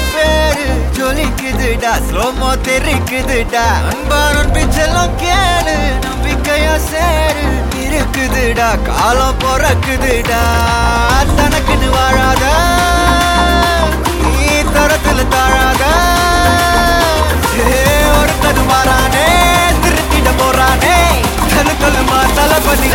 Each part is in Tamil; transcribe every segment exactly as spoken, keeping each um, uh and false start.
பேரு ஜொலிக்குதுடா ஸ்லோமோ தெரிக்குதுடா அன்பான பிச்செல்லாம் கேளு நம்பிக்கையா சேரு இருக்குதுடா காலம் பொறக்குதுடா தனக்குன்னு வாழாத நீ தரத்துல தாழாத ஒருத்தது மாறானே திருத்திட போறானே தலுக்கலுமா தளபதி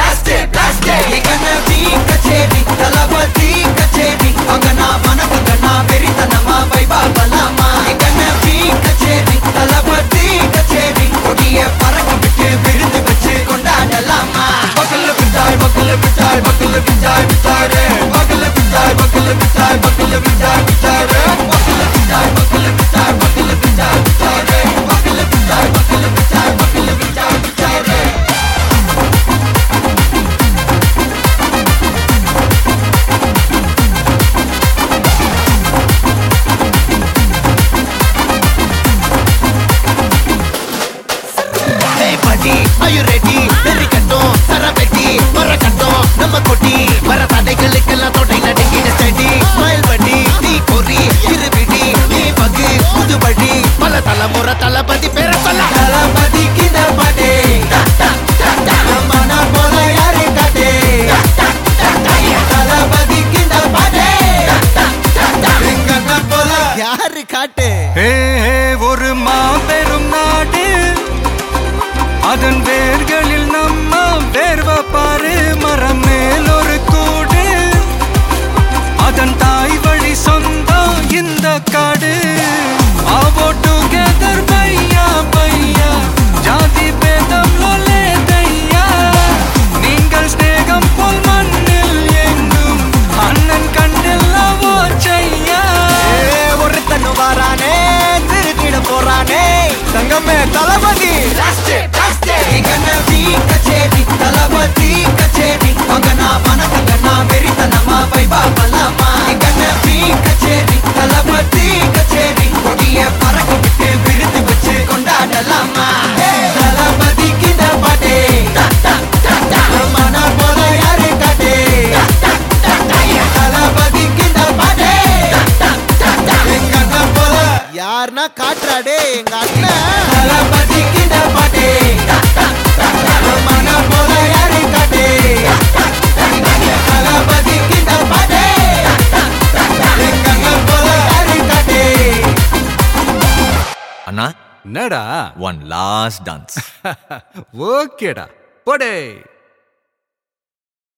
கச்சேரி தளபதி கச்சேரி அங்கனா மனகங்கனா வெறித்தனமா வைபா பலாமா கச்சேரி தளபதி கச்சேரி கொடிய பறக்க விட்டு விருந்து வச்சு கொண்டாடலாமா பக்கல்ல பிட்டாய் பக்கல்ல பிட்டாய் பக்கல்ல பிட்டாய் பிட்டாரே பக்கல்ல பிட்டாய் பக்கல்ல பிட்டாய் பக்கல்ல பிட்டாய் பிட்டாரே பக்கல்ல பிட்டாய் பக்கல்ல பிட்டாய் பக்கல்ல பிட்டாய் பிட்டாரே பக்கல்ல பிட்டாய் பக்கல்ல பிட்டாய் பக்கல்ல பிட்டாய் பிட்டாரே Are you ready? Very கட்டும் சரபெட்டி வர கட்டும் நம்ம கொட்டி வர தடைகளுக்கெல்லாம் தொடை நடுங்கிட ஸ்டடி ஸ்மைல் பண்ணி நீ பொறி இருவிடி நீ பகு புதுபடி பல தலைமுறை தளபதி பேர சொல்ல தளபதி கிந்த பாட்டே மன போல யாரு காட்டே தளபதி கிந்த பாட்டே எங்க போல யாரு காட்டே ஒரு மாபெரும் நாடு அதன் வேர்களில் நம்ம வேர்வ பாரு மரம் மேல் ஒரு கூடு அதன் தாய் வழி சொந்தம் இந்த காடு ஆவோ டுகெதர் பையா பையா ஜாதி பேதம் லோலே தையா நீங்கள் ஸ்நேகம் போல் மண்ணில் எங்கும் அண்ணன் கண்டெல்லாவோ செய்யா ஒரு தன்னு வாரானே திருத்திட போறானே தங்கமே தளபதி கச்சேரி தளபதி கச்சேரி அங்கனா மனகங்கனா வெறித்தனமா வைபா பலாமா கச்சேரி தளபதி கச்சேரி கொடிய பறக்க விட்டு விருந்து வச்சு கொண்டாடலாமா தளபதி கிந்த பாட்டே மன போல யாரு காட்டே தளபதி கிந்த பாட்டே எங்க அண்ணன் போல யாருன்னா காட்டுறாடே எங்க அண்ணன் தளபதி கிந்த பாட்டே மன போல யாரு காட்டே தளபதி கிந்த பாட்டே எங்க அண்ணன் போல யாரு காட்டே அண்ணா என்னடா ஒன் லாஸ்ட் டான்ஸ் ஓகேடா போடே